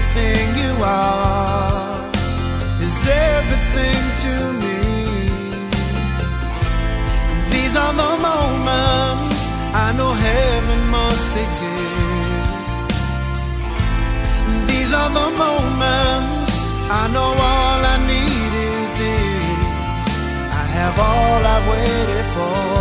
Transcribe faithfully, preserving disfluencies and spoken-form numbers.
everything you are is everything to me. These are the moments I know heaven must exist. These are the moments I know all I need is this. I have all I've waited for.